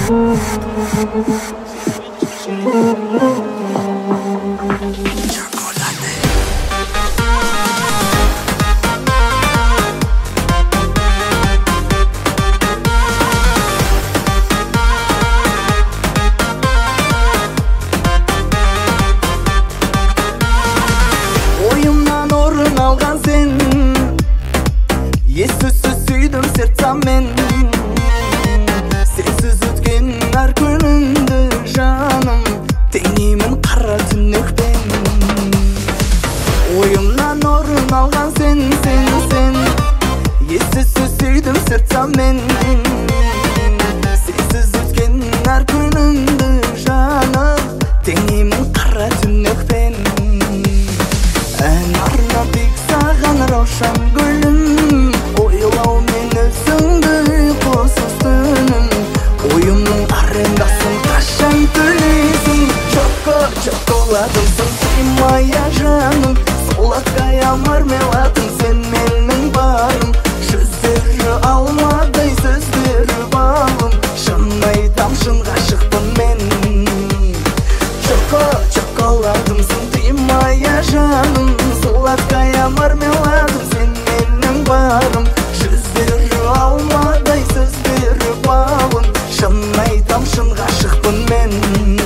Oyumdan orun algan sen, ес-түссіз сүйдім сердцаммен. Sensiz өткен әр күнімді жаным, теңеймін қара түнекпен. Ойымнан орын алған sen, ес-түссіз сүйдім сердцаммен. Sensiz өткен әр күнімді жаным, теңеймін қара түнекпен. Ән арнап тек саған раушан гүлім, ойлаумен өзіңді ұйқысыз түнім. Ойымның арендасын қашан төлейсің? Шоколадымсың сыймая жаным, солодкая мармеладым, сен менің барым. Жүздері алмадай сөздері балым, шын айтам шын ғашықпын мен. Шоколадымсың сыймая жаным, солодкая мармеладым, сен менің барым. Жүздері алмадай сөздері балым, шын айтам шын ғашықпын мен.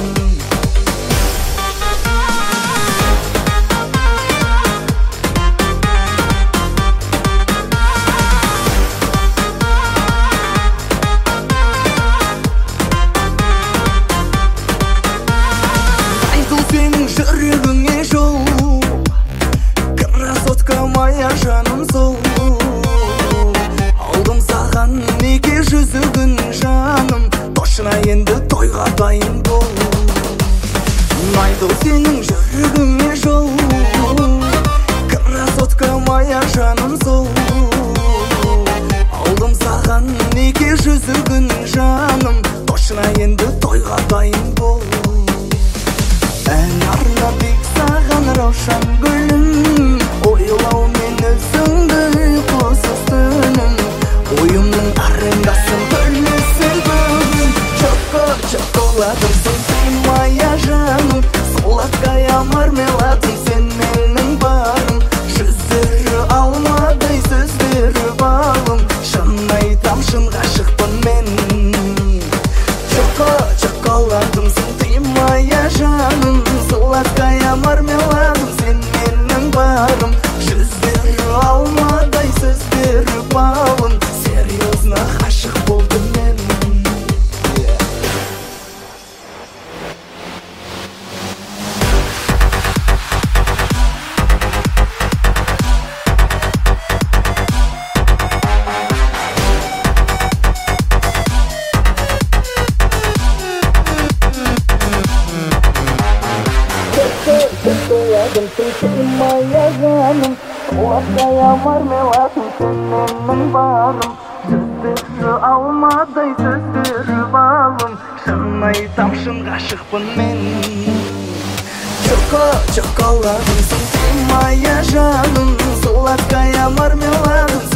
Айтыл сенің жүрегіңе жол, красотка моя жаным сол. Алдым саған неке жүзігін жаным, точно енді тойға дайын бол. Айтыл сенің жүрегіңе жол, красотка моя жаным сол. Алдым саған неке жүзігін жаным, точно енді тойға дайын бол. Ән арнап тек саған раушан гүлім, ойлаумен өзіңді ұйқысыз түнім. Ойымның арендасын төлейсің бүгін. Шоколадымсың сыймая жаным, солодкая мармеладым, сен менің барым. Жүздері алмадай сөздері балым, шын айтам шын ғашықпын мен. Шоколадымсың сыймая жаным, солодкая мармеладым, сен менің барым. Жүздері алмадай сөздері балым, серьезно ғашық болдым мен. Шоколадымсың сыймая жаным, солодкая мармеладым, сен менің барым. Жүздері алмадай сөздері балым, шын айтам шын ғашықпын мен. Шоколадымсың сыймая жаным, солодкая мармеладым,